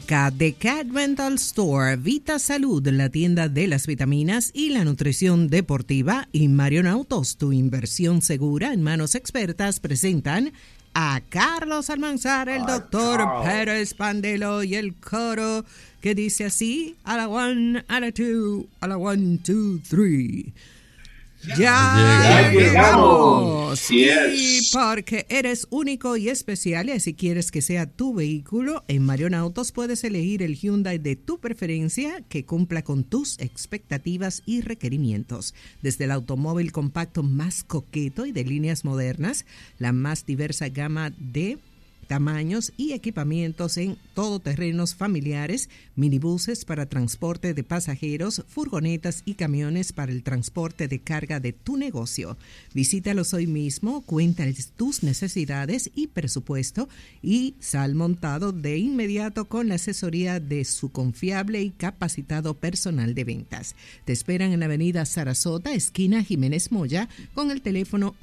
cerca de Cat Rental Store, Vita Salud, la tienda de las vitaminas y la nutrición deportiva, y Marion Autos, tu inversión segura en manos expertas, presentan a Carlos Almanzar, el doctor Pérez Pandelo y el coro que dice así: a la one, a la two, a la one, two, three. Ya llegamos. Sí, porque eres único y especial, y si quieres que sea tu vehículo, en Marion Autos puedes elegir el Hyundai de tu preferencia que cumpla con tus expectativas y requerimientos. Desde el automóvil compacto más coqueto y de líneas modernas, la más diversa gama de tamaños y equipamientos en todoterrenos familiares, minibuses para transporte de pasajeros, furgonetas y camiones para el transporte de carga de tu negocio. Visítalos hoy mismo, cuéntales tus necesidades y presupuesto y sal montado de inmediato con la asesoría de su confiable y capacitado personal de ventas. Te esperan en la avenida Sarasota, esquina Jiménez Moya, con el teléfono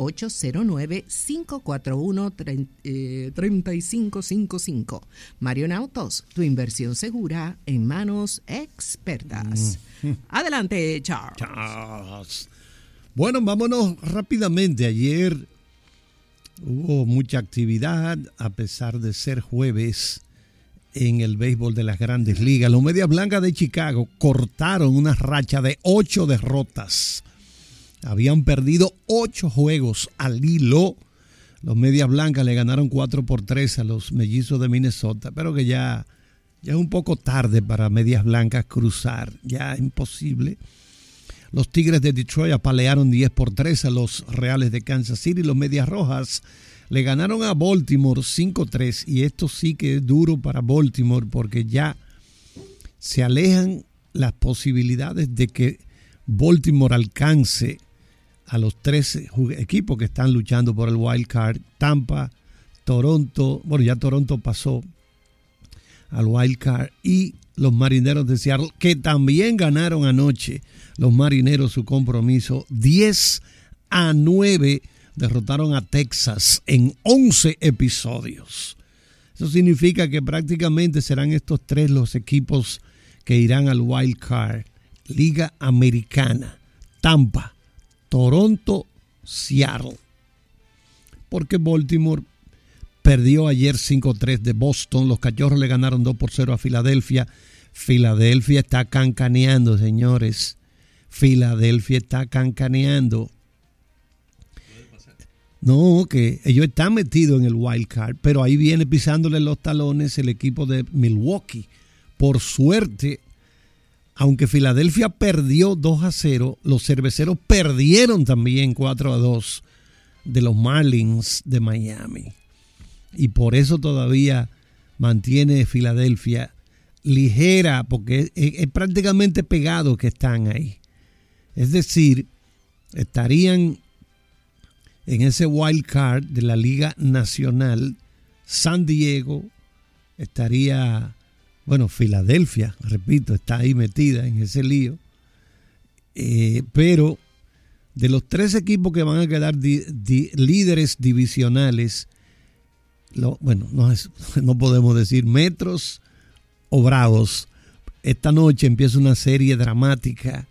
809-541-3555. Marion Autos, tu inversión segura en manos expertas. Adelante, Charles. Bueno, vámonos rápidamente. Ayer hubo mucha actividad, a pesar de ser jueves, en el béisbol de las Grandes Ligas. Los Medias Blancas de Chicago cortaron una racha de 8 derrotas. Habían perdido 8 juegos al hilo. Los Medias Blancas le ganaron 4-3 a los Mellizos de Minnesota, pero que ya es un poco tarde para Medias Blancas cruzar, ya es imposible. Los Tigres de Detroit apalearon 10-3 a los Reales de Kansas City. Los Medias Rojas le ganaron a Baltimore 5-3, y esto sí que es duro para Baltimore porque ya se alejan las posibilidades de que Baltimore alcance a los 13 equipos que están luchando por el wild card: Tampa, Toronto, bueno, ya Toronto pasó al wild card, y los Marineros de Seattle, que también ganaron anoche. Los Marineros su compromiso 10-9, derrotaron a Texas en 11 episodios. Eso significa que prácticamente serán estos 3 los equipos que irán al wild card: Liga Americana, Tampa, Toronto, Seattle. Porque Baltimore perdió ayer 5-3 de Boston. Los Cachorros le ganaron 2-0 a Filadelfia. Filadelfia está cancaneando, señores. Filadelfia está cancaneando. No, que ellos están metidos en el wild card, pero ahí viene pisándole los talones el equipo de Milwaukee. Por suerte, aunque Filadelfia perdió 2-0, los Cerveceros perdieron también 4-2 de los Marlins de Miami. Y por eso todavía mantiene Filadelfia ligera, porque es prácticamente pegado que están ahí. Es decir, estarían en ese wild card de la Liga Nacional. San Diego estaría... Bueno, Filadelfia, repito, está ahí metida en ese lío. Pero de los 3 equipos que van a quedar líderes divisionales, no podemos decir Metros o Bravos. Esta noche empieza una serie dramática.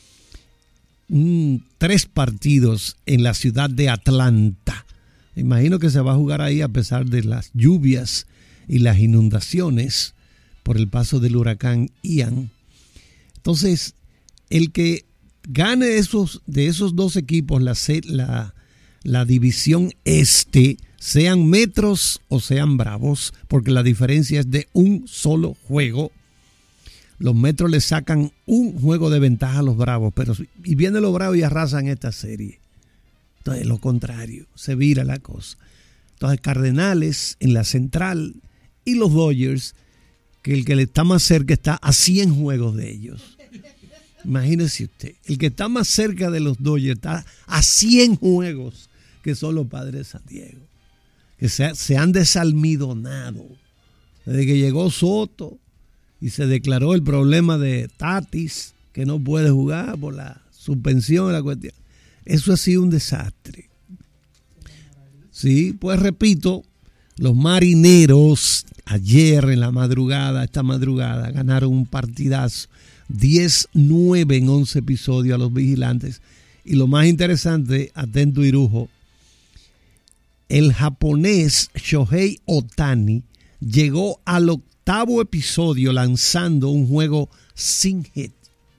3 partidos en la ciudad de Atlanta. Me imagino que se va a jugar ahí a pesar de las lluvias y las inundaciones por el paso del huracán Ian. Entonces, el que gane de esos 2 equipos la división este, sean Metros o sean Bravos, porque la diferencia es de un solo juego. Los Metros le sacan un juego de ventaja a los Bravos, y vienen los Bravos y arrasan esta serie. Entonces, lo contrario, se vira la cosa. Entonces, Cardenales en la central y los Dodgers, que el que le está más cerca está a 100 juegos de ellos. Imagínese usted, el que está más cerca de los Dodgers está a 100 juegos, que son los Padres de San Diego, que se han desalmidonado desde que llegó Soto y se declaró el problema de Tatis, que no puede jugar por la suspensión de la cuestión. Eso ha sido un desastre. Sí, pues repito, Los Marineros ayer en la madrugada, esta madrugada, ganaron un partidazo, 10-9 en 11 episodios a los Vigilantes. Y lo más interesante, atento Irujo, el japonés Shohei Ohtani llegó al 8º episodio lanzando un juego sin hit.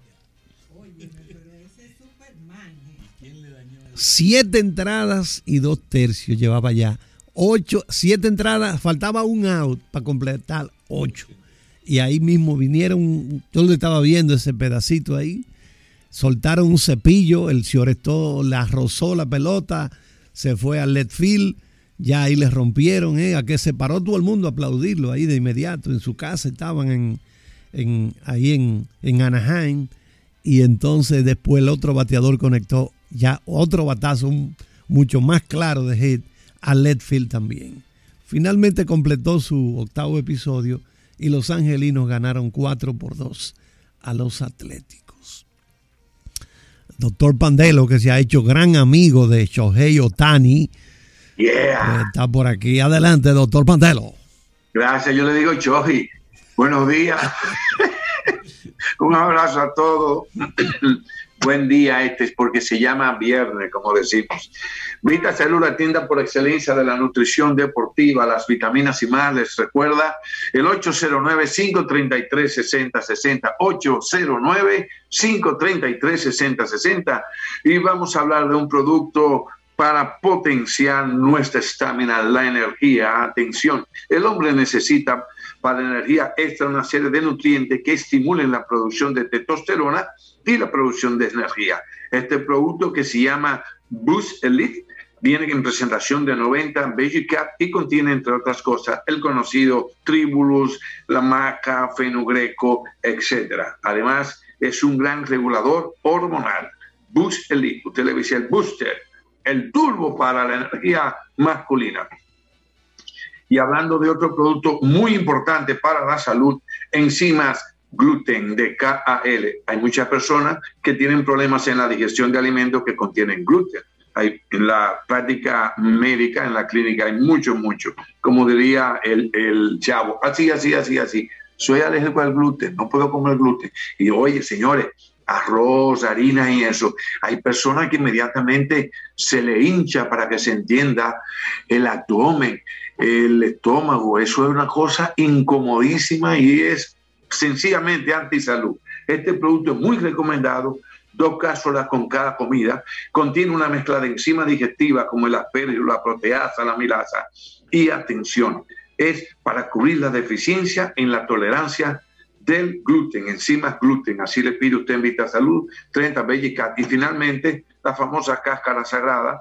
7 entradas y 2 tercios llevaba ya. 7 entradas, faltaba un out para completar 8. Y ahí mismo vinieron, yo lo estaba viendo ese pedacito ahí, soltaron un cepillo, el Ciorestó la rozó la pelota, se fue al left field, ya ahí les rompieron, a que se paró todo el mundo a aplaudirlo ahí de inmediato, en su casa estaban ahí en Anaheim, y entonces después el otro bateador conectó ya otro batazo mucho más claro de hit al left field también. Finalmente completó su 8º episodio y los angelinos ganaron 4-2 a los Atléticos. Doctor Pandelo, que se ha hecho gran amigo de Shohei Ohtani, está por aquí. Adelante, doctor Pandelo. Gracias, yo le digo Shohei. Buenos días. Un abrazo a todos. Buen día, este es porque se llama viernes, como decimos. Vita Salud, la tienda por excelencia de la nutrición deportiva, las vitaminas y más. Les recuerda el 809-533-6060, 809-533-6060. Y vamos a hablar de un producto para potenciar nuestra estamina, la energía. Atención, el hombre necesita para la energía extra una serie de nutrientes que estimulen la producción de testosterona y la producción de energía. Este producto, que se llama Boost Elite, viene en presentación de 90 VeggieCap y contiene, entre otras cosas, el conocido Tribulus, la maca, fenugreco, etc. Además, es un gran regulador hormonal. Boost Elite, usted le dice el booster, el turbo para la energía masculina. Y hablando de otro producto muy importante para la salud, enzimas gluten de KAL. Hay muchas personas que tienen problemas en la digestión de alimentos que contienen gluten. En la práctica médica, en la clínica, hay mucho. Como diría el chavo, así. Soy alérgico al gluten, no puedo comer gluten. Y oye, señores, arroz, harina y eso. Hay personas que inmediatamente se le hincha, para que se entienda, el abdomen, el estómago. Eso es una cosa incomodísima y es sencillamente antisalud. Este producto es muy recomendado, 2 cápsulas con cada comida. Contiene una mezcla de enzimas digestivas como el asparagio, la proteasa, la amilasa. Y atención, es para cubrir la deficiencia en la tolerancia del gluten, enzimas gluten. Así le pide usted en Vita Salud, 30 VeggieCap. Y finalmente, la famosa cáscara sagrada,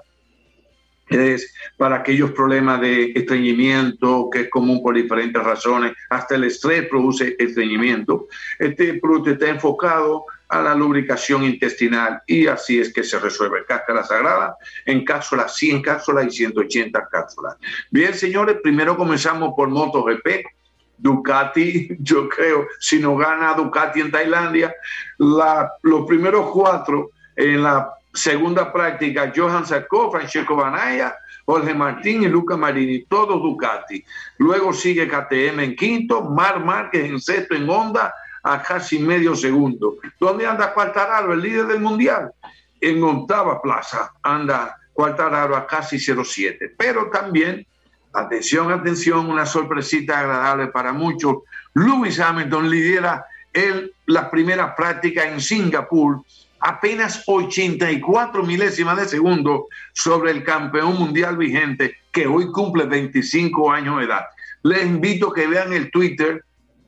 es para aquellos problemas de estreñimiento, que es común por diferentes razones. Hasta el estrés produce estreñimiento. Este producto está enfocado a la lubricación intestinal y así es que se resuelve. Cáscara sagrada en cápsulas, 100 cápsulas y 180 cápsulas. Bien, señores, primero comenzamos por MotoGP. Ducati, yo creo, si no gana Ducati en Tailandia, los primeros 4 en la segunda práctica, Johan Zarco, Francesco Bagnaia, Jorge Martín y Luca Marini, todos Ducati. Luego sigue KTM en quinto, Marc Márquez en sexto en Honda, a casi medio segundo. ¿Dónde anda Quartararo, el líder del mundial? En 8ª plaza anda Quartararo a casi 0.7. Pero también, atención, una sorpresita agradable para muchos. Lewis Hamilton lidera la primera práctica en Singapur, apenas 84 milésimas de segundo sobre el campeón mundial vigente, que hoy cumple 25 años de edad. Les invito a que vean el Twitter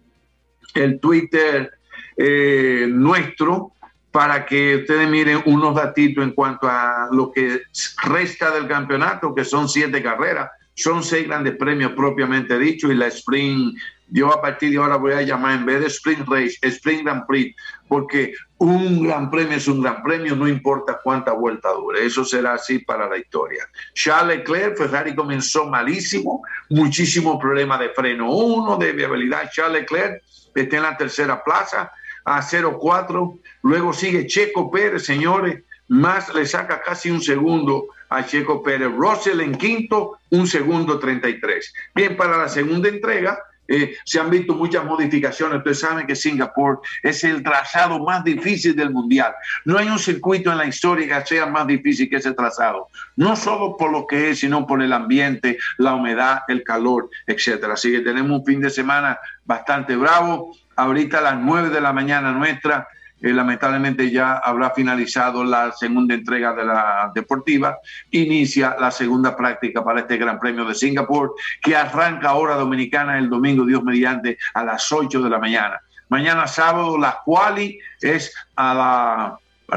nuestro, para que ustedes miren unos datitos en cuanto a lo que resta del campeonato, que son 7 carreras, son 6 grandes premios propiamente dicho, y la Sprint. Yo a partir de ahora voy a llamar, en vez de Sprint Race, Sprint Grand Prix, porque un gran premio es un gran premio, no importa cuánta vuelta dure. Eso será así para la historia. Charles Leclerc, Ferrari comenzó malísimo, muchísimo problema de freno 1, de viabilidad. Charles Leclerc está en la tercera plaza, a 0.4. Luego sigue Checo Pérez, señores, más le saca casi un segundo a Checo Pérez. Russell en quinto, 1 segundo 33. Bien, para la segunda entrega se han visto muchas modificaciones. Ustedes saben que Singapur es el trazado más difícil del mundial. No hay un circuito en la historia que sea más difícil que ese trazado. No solo por lo que es, sino por el ambiente, la humedad, el calor, etcétera. Así que tenemos un fin de semana bastante bravo. Ahorita a las 9 de la mañana nuestra, lamentablemente ya habrá finalizado la segunda entrega de la deportiva. Inicia la segunda práctica para este Gran Premio de Singapur, que arranca hora dominicana el domingo, Dios mediante, a las 8 de la mañana. Mañana sábado la quali es a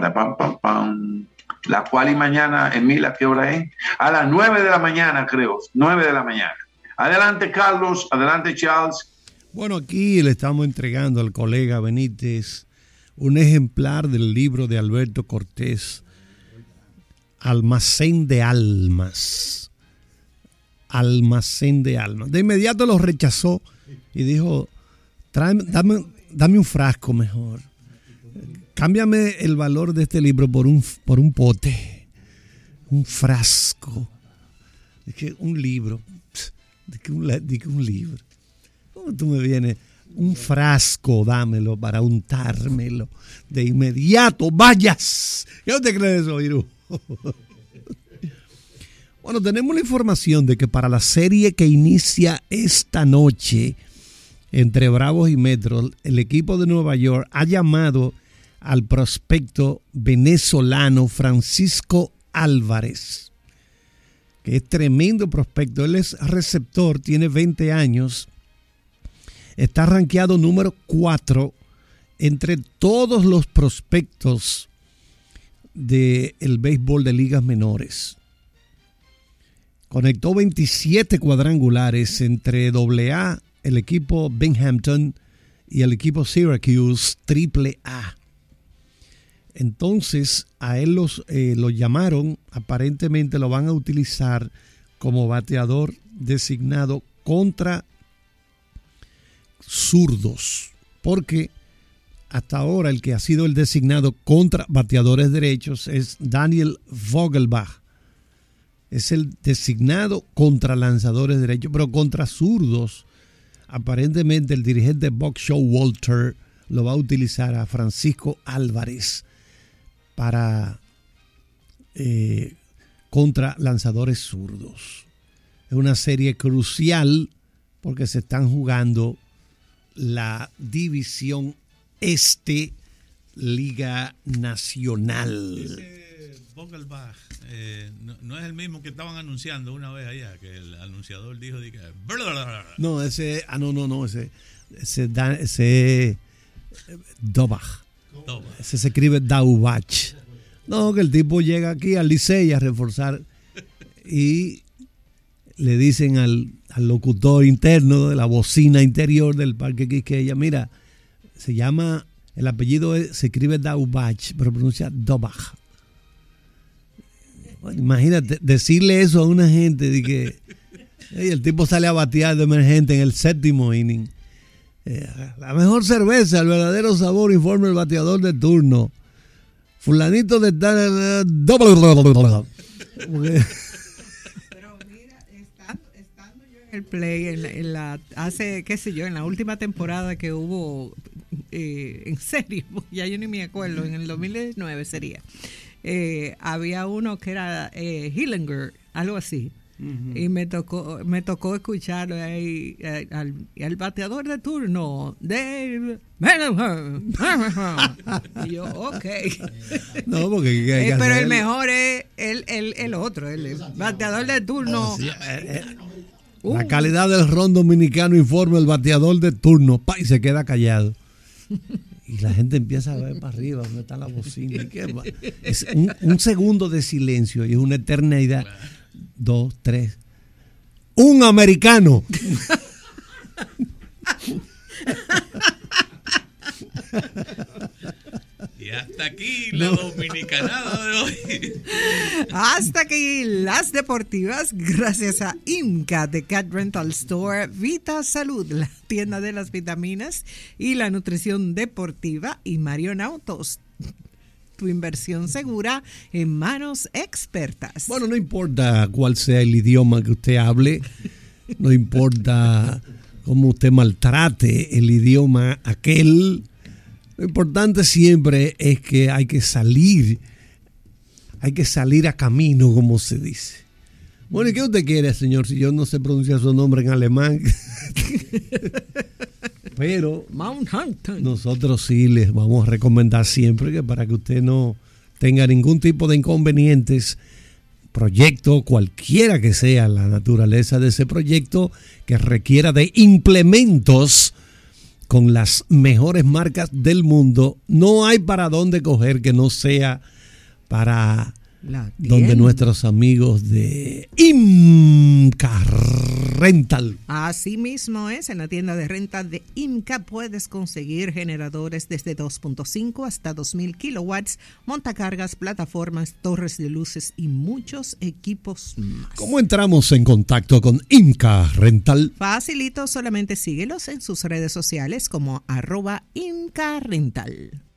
la quali mañana, Emila, ¿qué hora es? A las 9 de la mañana, creo, 9 de la mañana. Adelante, Carlos, adelante, Charles. Bueno, aquí le estamos entregando al colega Benítez un ejemplar del libro de Alberto Cortés, Almacén de Almas. Almacén de Almas. De inmediato lo rechazó y dijo, dame un frasco mejor. Cámbiame el valor de este libro por un pote, un frasco. Dije, un libro. Dije, un libro. ¿Cómo tú me vienes? Un frasco, dámelo para untármelo. De inmediato, vayas. ¿Qué te crees eso, Irú? Bueno, tenemos la información de que para la serie que inicia esta noche entre Bravos y Metro, el equipo de Nueva York ha llamado al prospecto venezolano Francisco Álvarez, que es tremendo prospecto. Él es receptor, tiene 20 años. Está rankeado número 4 entre todos los prospectos del béisbol de ligas menores. Conectó 27 cuadrangulares entre AA, el equipo Binghamton, y el equipo Syracuse AAA. Entonces a él lo llamaron, aparentemente lo van a utilizar como bateador designado contra zurdos, porque hasta ahora el que ha sido el designado contra bateadores derechos es Daniel Vogelbach. Es el designado contra lanzadores derechos, pero contra zurdos, aparentemente el dirigente Buck Showalter lo va a utilizar a Francisco Álvarez para contra lanzadores zurdos. Es una serie crucial porque se están jugando la División Este, Liga Nacional. Ese Vogelbach no es el mismo que estaban anunciando una vez allá, que el anunciador dijo que no, ese Dobach. Ese se escribe Daubach. No, que el tipo llega aquí al Licey a reforzar y le dicen al locutor interno de la bocina interior del Parque Quisqueya, mira, se llama, el apellido se escribe Daubach, pero pronuncia Dobach. Bueno, imagínate decirle eso a una gente de que el tipo sale a batear de emergente en el 7º inning. La mejor cerveza, el verdadero sabor, informa el bateador de turno. Fulanito de tal. Pero mira, estando yo en el play, en la hace, qué sé yo, en la última temporada que hubo, en serio, ya yo ni me acuerdo, en el 2019 sería. Había uno que era Hillinger, algo así. Uh-huh. Y me tocó escucharlo ahí al bateador de turno de y yo, ok. No, porque pero el mejor es el otro, el bateador de turno. La calidad del ron dominicano informa el bateador de turno, y se queda callado. Y la gente empieza a ver para arriba donde está la bocina. Es un segundo de silencio y es una eternidad. 2, 3. Un americano. Y hasta aquí la dominicanada de hoy. Hasta aquí las deportivas, gracias a IMCA de Cat Rental Store, Vita Salud, la tienda de las vitaminas y la nutrición deportiva, y Marion Autos. tu inversión segura en manos expertas. Bueno, no importa cuál sea el idioma que usted hable, no importa cómo usted maltrate el idioma aquel, lo importante siempre es que hay que salir a camino, como se dice. Bueno, ¿y qué usted quiere, señor? Si yo no sé pronunciar su nombre en alemán. Pero nosotros sí les vamos a recomendar siempre que para que usted no tenga ningún tipo de inconvenientes, proyecto, cualquiera que sea la naturaleza de ese proyecto, que requiera de implementos con las mejores marcas del mundo, no hay para dónde coger que no sea para donde nuestros amigos de IMCA Rental. Así mismo es, en la tienda de renta de IMCA puedes conseguir generadores desde 2.5 hasta 2.000 kilowatts, montacargas, plataformas, torres de luces y muchos equipos más. ¿Cómo entramos en contacto con IMCA Rental? Facilito, solamente síguelos en sus redes sociales como @IMCA Rental.